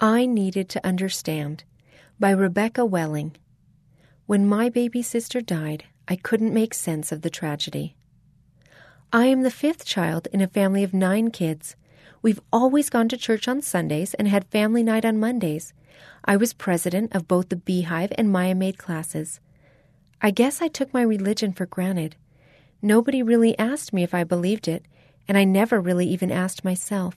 I Needed to Understand by Rebecca Welling. When my baby sister died, I couldn't make sense of the tragedy. I am the fifth child in a family of 9 kids. We've always gone to church on Sundays and had family night on Mondays. I was president of both the Beehive and Maya Maid classes. I guess I took my religion for granted. Nobody really asked me if I believed it, and I never really even asked myself.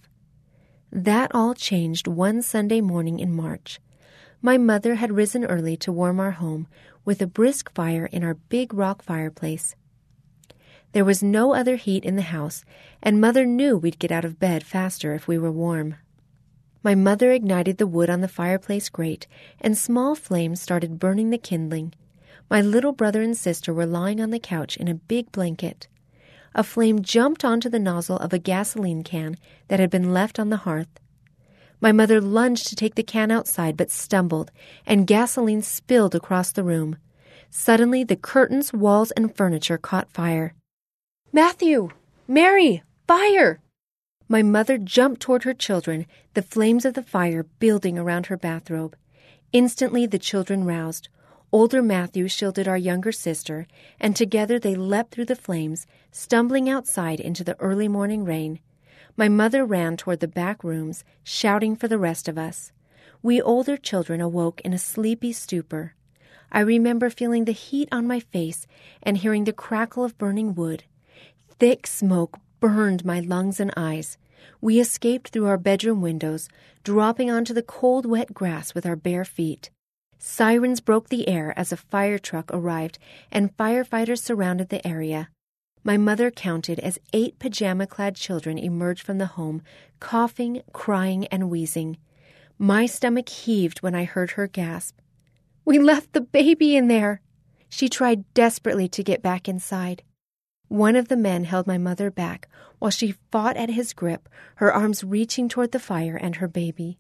That all changed one Sunday morning in March. My mother had risen early to warm our home with a brisk fire in our big rock fireplace. There was no other heat in the house, and Mother knew we'd get out of bed faster if we were warm. My mother ignited the wood on the fireplace grate, and small flames started burning the kindling. My little brother and sister were lying on the couch in a big blanket. A flame jumped onto the nozzle of a gasoline can that had been left on the hearth. My mother lunged to take the can outside but stumbled, and gasoline spilled across the room. Suddenly, the curtains, walls, and furniture caught fire. "Matthew! Mary! Fire!" My mother jumped toward her children, the flames of the fire building around her bathrobe. Instantly, the children roused. Older Matthew shielded our younger sister, and together they leapt through the flames, stumbling outside into the early morning rain. My mother ran toward the back rooms, shouting for the rest of us. We older children awoke in a sleepy stupor. I remember feeling the heat on my face and hearing the crackle of burning wood. Thick smoke burned my lungs and eyes. We escaped through our bedroom windows, dropping onto the cold, wet grass with our bare feet. Sirens broke the air as a fire truck arrived, and firefighters surrounded the area. My mother counted as 8 pajama-clad children emerged from the home, coughing, crying, and wheezing. My stomach heaved when I heard her gasp. "We left the baby in there!" She tried desperately to get back inside. One of the men held my mother back while she fought at his grip, her arms reaching toward the fire and her baby.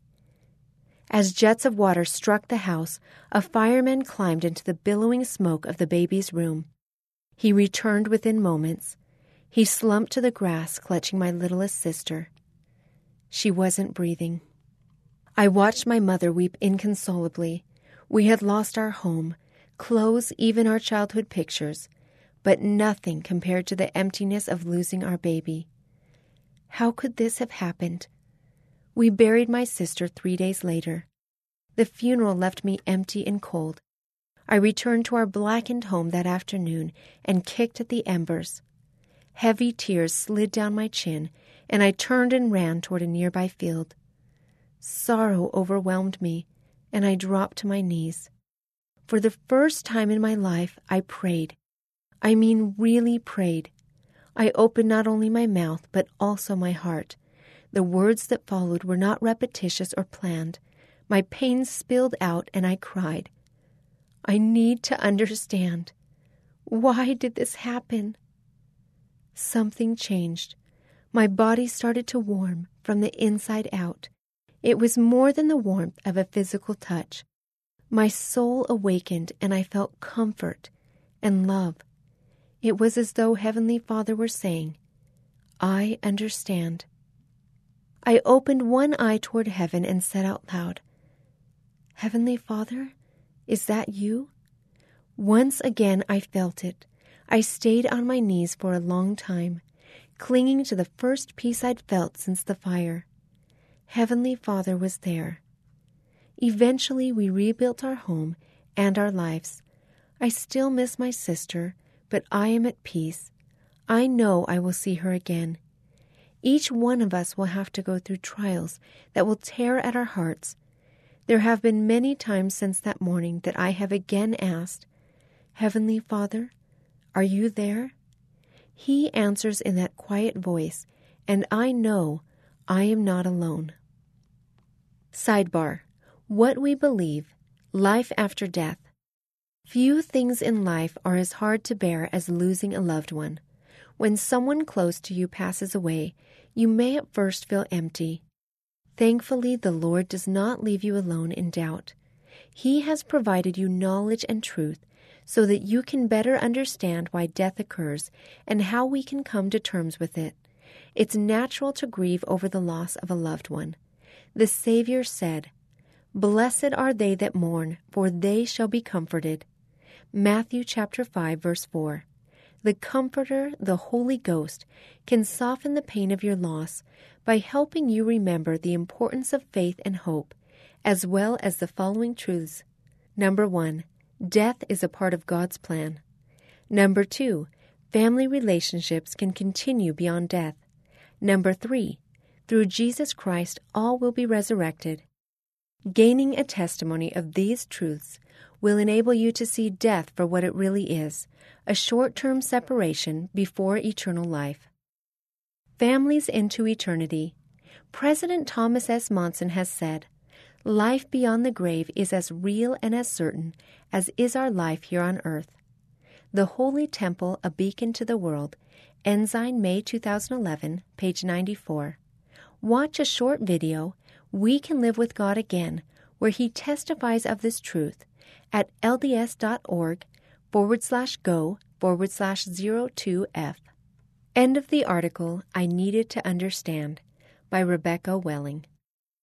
As jets of water struck the house, a fireman climbed into the billowing smoke of the baby's room. He returned within moments. He slumped to the grass, clutching my littlest sister. She wasn't breathing. I watched my mother weep inconsolably. We had lost our home, clothes, even our childhood pictures, but nothing compared to the emptiness of losing our baby. How could this have happened? We buried my sister 3 days later. The funeral left me empty and cold. I returned to our blackened home that afternoon and kicked at the embers. Heavy tears slid down my chin, and I turned and ran toward a nearby field. Sorrow overwhelmed me, and I dropped to my knees. For the first time in my life, I prayed. I mean, really prayed. I opened not only my mouth, but also my heart. The words that followed were not repetitious or planned. My pain spilled out, and I cried. I need to understand. Why did this happen? Something changed. My body started to warm from the inside out. It was more than the warmth of a physical touch. My soul awakened, and I felt comfort and love. It was as though Heavenly Father were saying, "I understand." I opened one eye toward heaven and said out loud, "Heavenly Father, is that you?" Once again I felt it. I stayed on my knees for a long time, clinging to the first peace I'd felt since the fire. Heavenly Father was there. Eventually we rebuilt our home and our lives. I still miss my sister, but I am at peace. I know I will see her again. Each one of us will have to go through trials that will tear at our hearts. There have been many times since that morning that I have again asked, "Heavenly Father, are you there?" He answers in that quiet voice, and I know I am not alone. Sidebar: What we believe, life after death. Few things in life are as hard to bear as losing a loved one. When someone close to you passes away, you may at first feel empty. Thankfully, the Lord does not leave you alone in doubt. He has provided you knowledge and truth so that you can better understand why death occurs and how we can come to terms with it. It's natural to grieve over the loss of a loved one. The Savior said, Blessed are they that mourn, for they shall be comforted. Matthew chapter 5, verse 4. The Comforter, the Holy Ghost, can soften the pain of your loss by helping you remember the importance of faith and hope, as well as the following truths. Number 1, death is a part of God's plan. Number 2, family relationships can continue beyond death. Number 3, through Jesus Christ all will be resurrected. Gaining a testimony of these truths will enable you to see death for what it really is, a short-term separation before eternal life. Families into eternity. President Thomas S. Monson has said, "Life beyond the grave is as real and as certain as is our life here on earth." The Holy Temple, A Beacon to the World, Ensign, May 2011, page 94. Watch a short video, We Can Live with God Again, where he testifies of this truth at lds.org/go/02F. End of the article, I Needed to Understand, by Rebecca Welling.